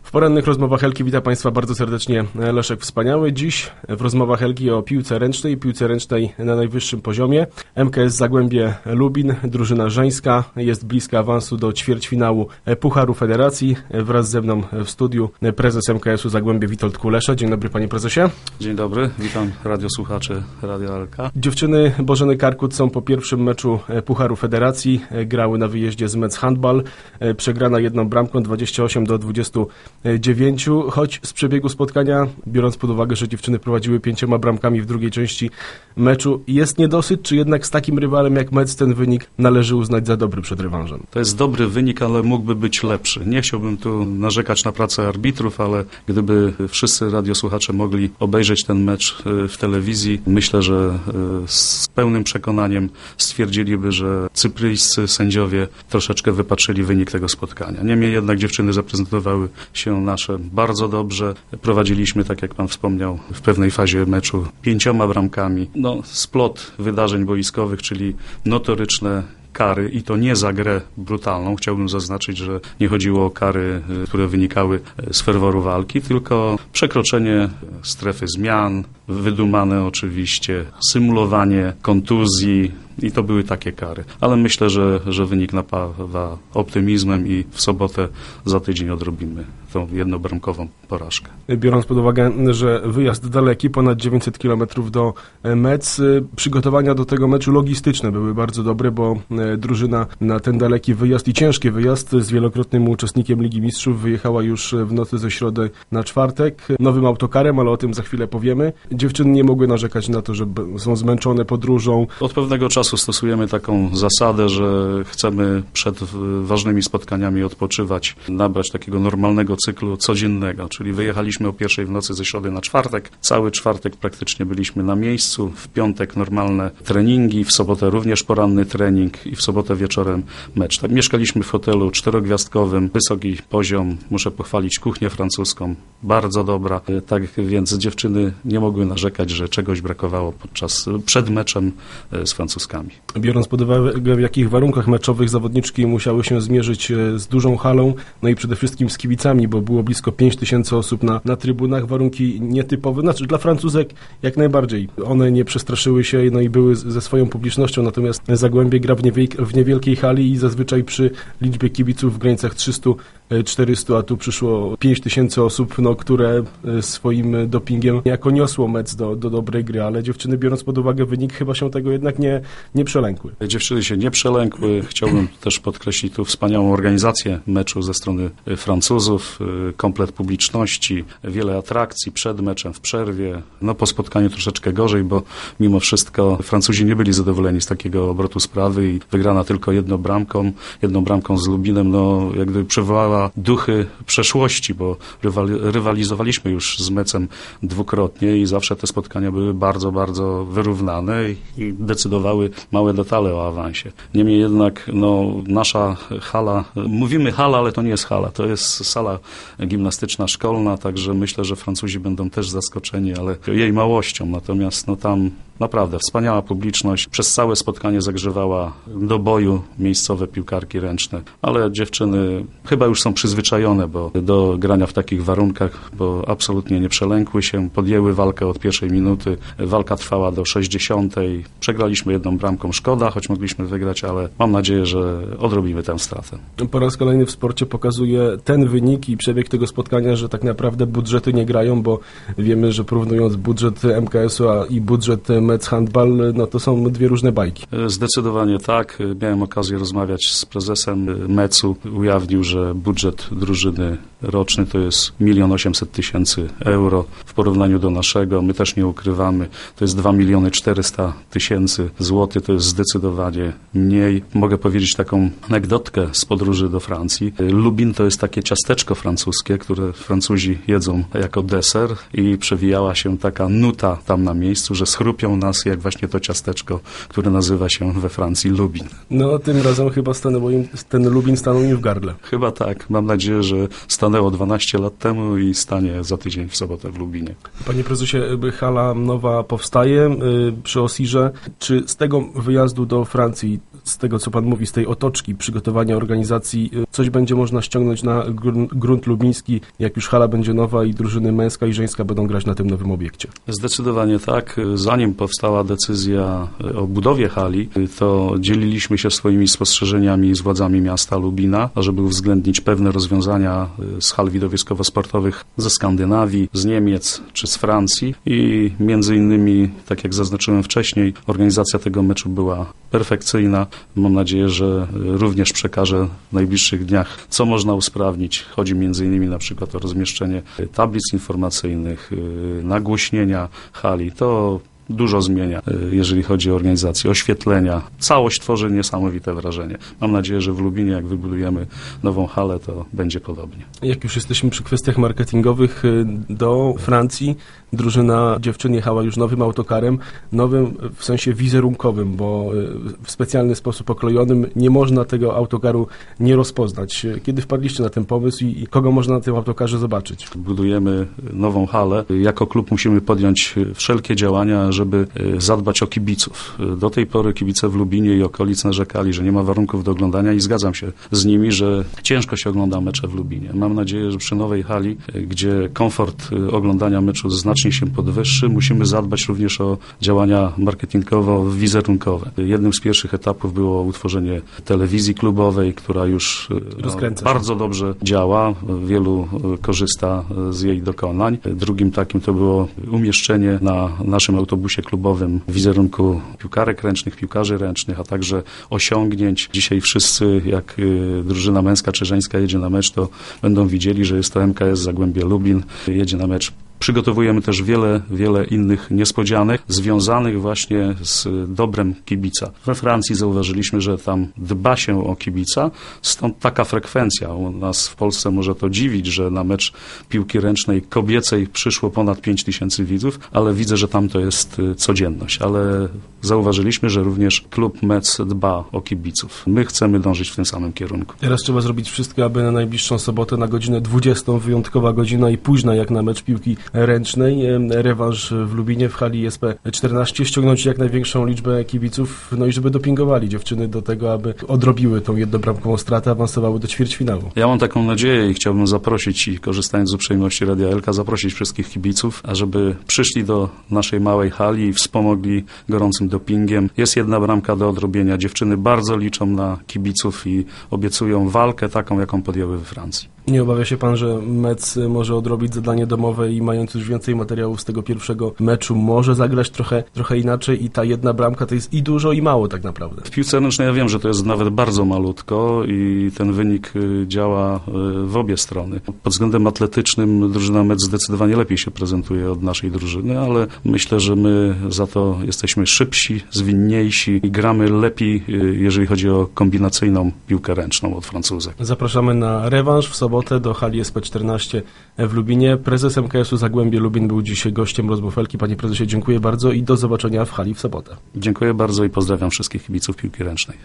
W porannych rozmowach Helki witam Państwa bardzo serdecznie Leszek Wspaniały. Dziś w rozmowach Helki o piłce ręcznej na najwyższym poziomie. MKS Zagłębie Lubin, drużyna żeńska, jest bliska awansu do ćwierćfinału Pucharu Federacji. Wraz ze mną w studiu prezes MKS-u Zagłębie Witold Kulesza. Dzień dobry, panie prezesie. Dzień dobry, witam radiosłuchaczy Radia Elka. Dziewczyny Bożeny Karkut są po pierwszym meczu Pucharu Federacji. Grały na wyjeździe z Metz Handball. Przegrana jedną bramką 28-29, choć z przebiegu spotkania, biorąc pod uwagę, że dziewczyny prowadziły 5 bramkami w drugiej części meczu, jest niedosyt, czy jednak z takim rywalem jak Metz ten wynik należy uznać za dobry przed rewanżem? To jest dobry wynik, ale mógłby być lepszy. Nie chciałbym tu narzekać na pracę arbitrów, ale gdyby wszyscy radiosłuchacze mogli obejrzeć ten mecz w telewizji, myślę, że z pełnym przekonaniem stwierdziliby, że cypryjscy sędziowie troszeczkę wypatrzyli wynik tego spotkania. Niemniej jednak dziewczyny zaprezentowały się nasze bardzo dobrze. Prowadziliśmy, tak jak pan wspomniał, w pewnej fazie meczu 5 bramkami. Splot wydarzeń boiskowych, czyli notoryczne kary i to nie za grę brutalną. Chciałbym zaznaczyć, że nie chodziło o kary, które wynikały z ferworu walki, tylko przekroczenie strefy zmian, wydumane oczywiście, symulowanie kontuzji i to były takie kary. Ale myślę, że wynik napawa optymizmem i w sobotę za tydzień odrobimy tą jednobramkową porażkę. Biorąc pod uwagę, że wyjazd daleki, ponad 900 km do Metz, przygotowania do tego meczu logistyczne były bardzo dobre, bo drużyna na ten daleki wyjazd i ciężki wyjazd z wielokrotnym uczestnikiem Ligi Mistrzów wyjechała już w nocy ze środy na czwartek nowym autokarem, ale o tym za chwilę powiemy. Dziewczyny nie mogły narzekać na to, że są zmęczone podróżą. Od pewnego czasu stosujemy taką zasadę, że chcemy przed ważnymi spotkaniami odpoczywać, nabrać takiego normalnego cyklu codziennego, czyli wyjechaliśmy o 1:00 w nocy ze środy na czwartek. Cały czwartek praktycznie byliśmy na miejscu, w piątek normalne treningi, w sobotę również poranny trening i w sobotę wieczorem mecz. Tak, mieszkaliśmy w hotelu 4-gwiazdkowym, wysoki poziom, muszę pochwalić kuchnię francuską, bardzo dobra, tak więc dziewczyny nie mogły narzekać, że czegoś brakowało przed meczem z Francuskami. Biorąc pod uwagę, w jakich warunkach meczowych zawodniczki musiały się zmierzyć z dużą halą, no i przede wszystkim z kibicami, bo było blisko 5000 osób na trybunach, warunki nietypowe, znaczy dla Francuzek jak najbardziej. One nie przestraszyły się, no i były ze swoją publicznością, natomiast Zagłębie gra w niewielkiej hali i zazwyczaj przy liczbie kibiców w granicach 300-400, a tu przyszło 5000 osób, które swoim dopingiem niejako niosło Metz do dobrej gry, ale dziewczyny, biorąc pod uwagę wynik, chyba się tego jednak nie przelękły. Dziewczyny się nie przelękły. Chciałbym też podkreślić tu wspaniałą organizację meczu ze strony Francuzów, komplet publiczności, wiele atrakcji przed meczem, w przerwie. Po spotkaniu troszeczkę gorzej, bo mimo wszystko Francuzi nie byli zadowoleni z takiego obrotu sprawy i wygrana tylko jedną bramką z Lubinem, jakby przywołała duchy przeszłości, bo rywalizowaliśmy już z Metzem dwukrotnie i zawsze te spotkania były bardzo, bardzo wyrównane i decydowały małe detale o awansie. Niemniej jednak nasza hala, mówimy hala, ale to nie jest hala, to jest sala gimnastyczna szkolna, także myślę, że Francuzi będą też zaskoczeni, ale jej małością, natomiast tam naprawdę wspaniała publiczność. Przez całe spotkanie zagrzewała do boju miejscowe piłkarki ręczne, ale dziewczyny chyba już są przyzwyczajone do grania w takich warunkach, bo absolutnie nie przelękły się, podjęły walkę od pierwszej minuty. Walka trwała do 60. Przegraliśmy jedną bramką, szkoda, choć mogliśmy wygrać, ale mam nadzieję, że odrobimy tę stratę. Po raz kolejny w sporcie pokazuje ten wynik i przebieg tego spotkania, że tak naprawdę budżety nie grają, bo wiemy, że porównując budżet MKS-u i budżet Metz Handball, to są dwie różne bajki. Zdecydowanie tak. Miałem okazję rozmawiać z prezesem Metzu. Ujawnił, że budżet drużyny roczny to jest 1 800 000 euro w porównaniu do naszego. My też nie ukrywamy. To jest 2 400 000 złotych. To jest zdecydowanie mniej. Mogę powiedzieć taką anegdotkę z podróży do Francji. Lubin to jest takie ciasteczko francuskie, które Francuzi jedzą jako deser i przewijała się taka nuta tam na miejscu, że schrupią nas jak właśnie to ciasteczko, które nazywa się we Francji Lubin. No, tym razem chyba ten Lubin stanął im w gardle. Chyba tak. Mam nadzieję, że stanęło 12 lat temu i stanie za tydzień w sobotę w Lubinie. Panie prezesie, hala nowa powstaje przy Osirze. Czy z tego wyjazdu do Francji, z tego co pan mówi, z tej otoczki przygotowania organizacji, coś będzie można ściągnąć na grunt lubiński, jak już hala będzie nowa i drużyny męska i żeńska będą grać na tym nowym obiekcie? Zdecydowanie tak. Zanim powstała decyzja o budowie hali, to dzieliliśmy się swoimi spostrzeżeniami z władzami miasta Lubina, żeby uwzględnić pewne rozwiązania z hal widowiskowo-sportowych ze Skandynawii, z Niemiec czy z Francji i między innymi, tak jak zaznaczyłem wcześniej, organizacja tego meczu była perfekcyjna. Mam nadzieję, że również przekażę w najbliższych dniach, co można usprawnić. Chodzi między innymi na przykład o rozmieszczenie tablic informacyjnych, nagłośnienia hali. To dużo zmienia, jeżeli chodzi o organizację, oświetlenia. Całość tworzy niesamowite wrażenie. Mam nadzieję, że w Lubinie, jak wybudujemy nową halę, to będzie podobnie. Jak już jesteśmy przy kwestiach marketingowych, do Francji drużyna dziewczyn jechała już nowym autokarem, nowym w sensie wizerunkowym, bo w specjalny sposób okrojonym nie można tego autokaru nie rozpoznać. Kiedy wpadliście na ten pomysł i kogo można na tym autokarze zobaczyć? Budujemy nową halę. Jako klub musimy podjąć wszelkie działania, żeby zadbać o kibiców. Do tej pory kibice w Lubinie i okolic narzekali, że nie ma warunków do oglądania i zgadzam się z nimi, że ciężko się ogląda mecze w Lubinie. Mam nadzieję, że przy nowej hali, gdzie komfort oglądania meczu znacznie się podwyższy, musimy zadbać również o działania marketingowo-wizerunkowe. Jednym z pierwszych etapów było utworzenie telewizji klubowej, która już bardzo dobrze działa. Wielu korzysta z jej dokonań. Drugim takim to było umieszczenie na naszym autobusie klubowym wizerunku piłkarek ręcznych, piłkarzy ręcznych, a także osiągnięć. Dzisiaj wszyscy, jak drużyna męska czy żeńska jedzie na mecz, to będą widzieli, że jest to MKS Zagłębie Lubin, jedzie na mecz. Przygotowujemy też wiele innych niespodzianek związanych właśnie z dobrem kibica. We Francji zauważyliśmy, że tam dba się o kibica, stąd taka frekwencja. U nas w Polsce może to dziwić, że na mecz piłki ręcznej kobiecej przyszło ponad 5000 widzów, ale widzę, że tam to jest codzienność. Ale zauważyliśmy, że również klub MEC dba o kibiców. My chcemy dążyć w tym samym kierunku. Teraz trzeba zrobić wszystko, aby na najbliższą sobotę na godzinę 20, wyjątkowa godzina i późna jak na mecz piłki ręcznej, rewanż w Lubinie w hali SP14, ściągnąć jak największą liczbę kibiców, no i żeby dopingowali dziewczyny do tego, aby odrobiły tą jednobramkową stratę, awansowały do ćwierćfinału. Ja mam taką nadzieję i chciałbym zaprosić i korzystając z uprzejmości Radia Elka, zaprosić wszystkich kibiców, ażeby przyszli do naszej małej hali i wspomogli gorącym dopingiem. Jest jedna bramka do odrobienia. Dziewczyny bardzo liczą na kibiców i obiecują walkę taką, jaką podjęły we Francji. Nie obawia się pan, że MEC może odrobić zadanie domowe i mając już więcej materiałów z tego pierwszego meczu, może zagrać trochę inaczej i ta jedna bramka to jest i dużo, i mało tak naprawdę. W piłce ręcznej ja wiem, że to jest nawet bardzo malutko i ten wynik działa w obie strony. Pod względem atletycznym drużyna MEC zdecydowanie lepiej się prezentuje od naszej drużyny, ale myślę, że my za to jesteśmy szybsi, zwinniejsi i gramy lepiej, jeżeli chodzi o kombinacyjną piłkę ręczną od Francuzek. Zapraszamy na rewanż w sobotę do hali SP14 w Lubinie. Prezes MKS-u Zagłębie Lubin był dzisiaj gościem Rozmów Elki. Panie prezesie, dziękuję bardzo i do zobaczenia w hali w sobotę. Dziękuję bardzo i pozdrawiam wszystkich kibiców piłki ręcznej.